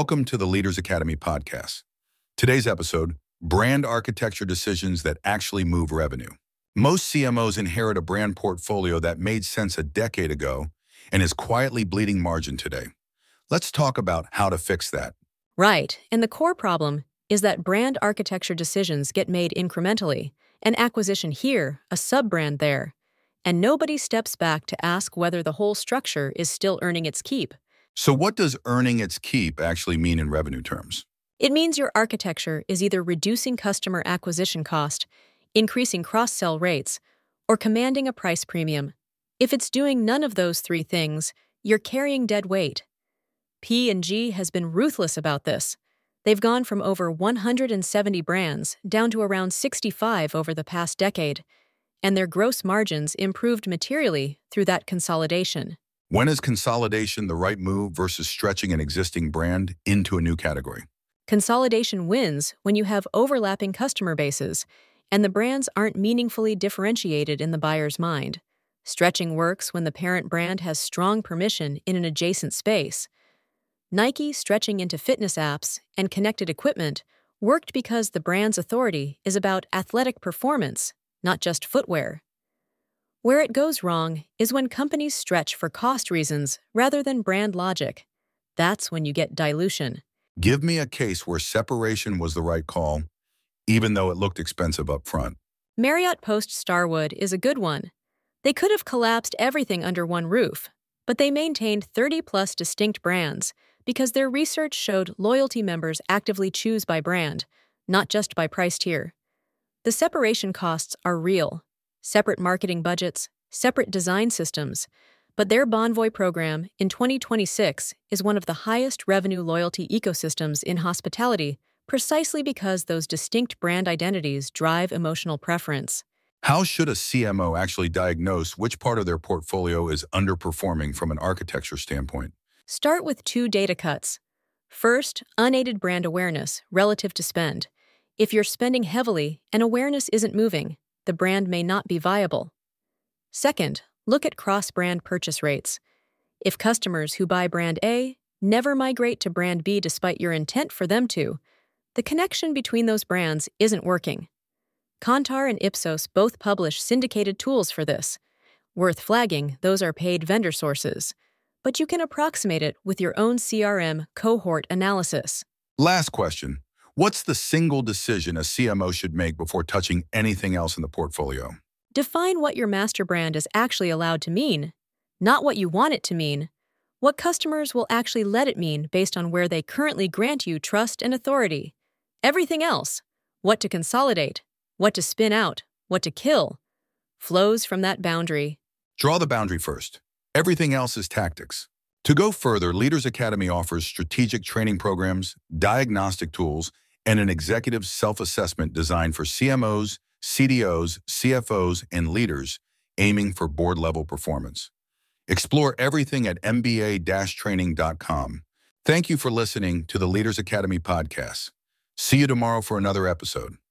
Welcome to the Leaders Academy podcast. Today's episode, brand architecture decisions that actually move revenue. Most CMOs inherit a brand portfolio that made sense a decade ago and is quietly bleeding margin today. Let's talk about how to fix that. Right, and the core problem is that brand architecture decisions get made incrementally, an acquisition here, a sub-brand there, and nobody steps back to ask whether the whole structure is still earning its keep. So what does earning its keep actually mean in revenue terms? It means your architecture is either reducing customer acquisition cost, increasing cross-sell rates, or commanding a price premium. If it's doing none of those three things, you're carrying dead weight. P&G has been ruthless about this. They've gone from over 170 brands down to around 65 over the past decade, and their gross margins improved materially through that consolidation. When is consolidation the right move versus stretching an existing brand into a new category? Consolidation wins when you have overlapping customer bases, and the brands aren't meaningfully differentiated in the buyer's mind. Stretching works when the parent brand has strong permission in an adjacent space. Nike stretching into fitness apps and connected equipment worked because the brand's authority is about athletic performance, not just footwear. Where it goes wrong is when companies stretch for cost reasons rather than brand logic. That's when you get dilution. Give me a case where separation was the right call, even though it looked expensive up front. Marriott Post Starwood is a good one. They could have collapsed everything under one roof, but they maintained 30-plus distinct brands because their research showed loyalty members actively choose by brand, not just by price tier. The separation costs are real. Separate marketing budgets, separate design systems, but their Bonvoy program in 2026 is one of the highest revenue loyalty ecosystems in hospitality precisely because those distinct brand identities drive emotional preference. How should a CMO actually diagnose which part of their portfolio is underperforming from an architecture standpoint? Start with two data cuts. First, unaided brand awareness relative to spend. If you're spending heavily and awareness isn't moving, the brand may not be viable. Second, look at cross-brand purchase rates. If customers who buy brand A never migrate to brand B despite your intent for them to, the connection between those brands isn't working. Kantar and Ipsos both publish syndicated tools for this. Worth flagging, those are paid vendor sources, but you can approximate it with your own CRM cohort analysis. Last question. What's the single decision a CMO should make before touching anything else in the portfolio? Define what your master brand is actually allowed to mean, not what you want it to mean, what customers will actually let it mean based on where they currently grant you trust and authority. Everything else, what to consolidate, what to spin out, what to kill, flows from that boundary. Draw the boundary first. Everything else is tactics. To go further, Leaders Academy offers strategic training programs, diagnostic tools, and an executive self-assessment designed for CMOs, CDOs, CFOs, and leaders aiming for board-level performance. Explore everything at mba-training.com. Thank you for listening to the Leaders Academy podcast. See you tomorrow for another episode.